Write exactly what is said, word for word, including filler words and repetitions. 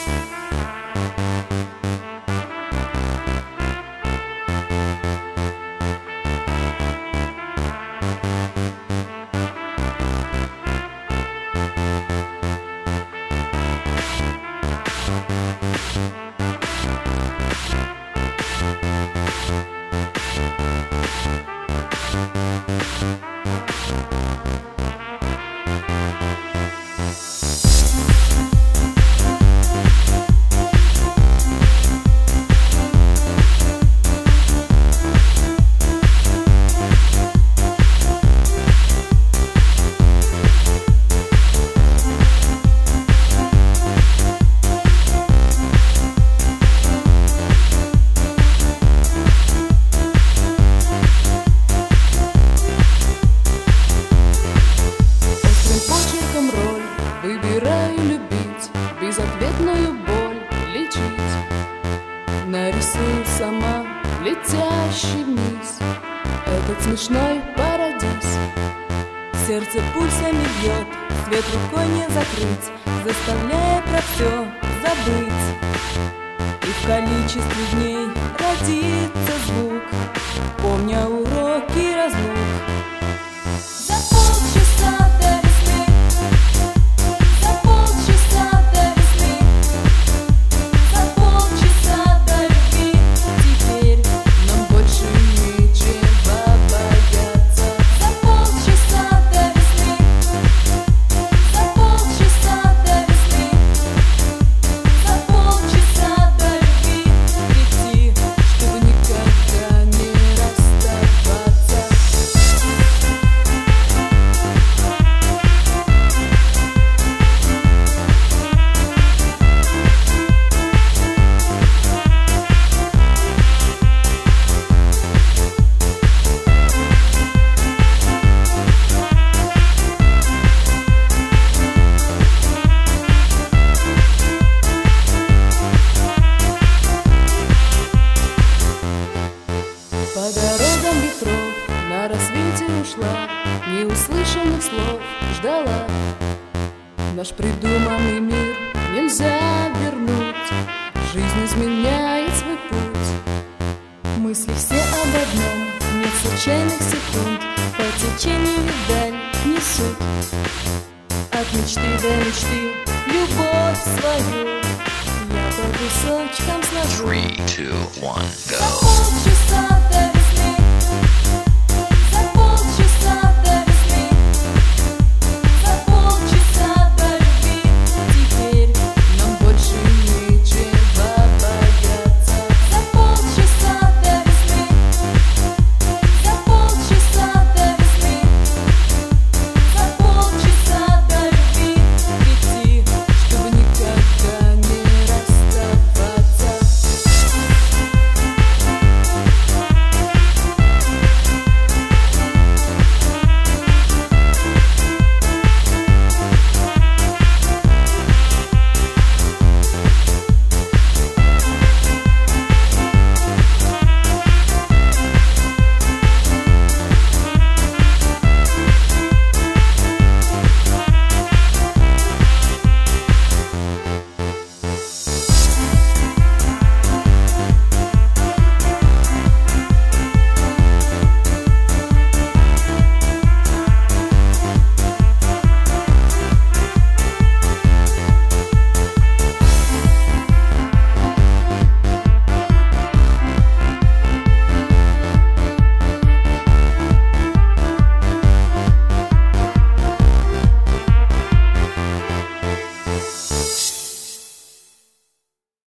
Выбираю любить, безответную боль лечить. Нарисую сама летящий вниз этот смешной парадиз. Сердце пульсами бьет, свет рукой не закрыть, заставляя про все забыть. И в количестве дней родится звук, помня уроки разлук. За полчаса до весны, за полчаса до весны, за полчаса до любви. Теперь нам больше нечего бояться. за полчаса до весны, за полчаса до весны, за полчаса до любви. Идти, чтобы никогда не расставаться. По дорогам ветров на рассвете ушла, неуслышанных слов ждала. Наш придуманный мир нельзя вернуть, жизнь изменяет свой путь. Мысли все об одном, нет случайных секунд, по течению вдаль несут. От мечты до мечты любовь свою я по кусочкам сложу. Three, two, one, За go. полчаса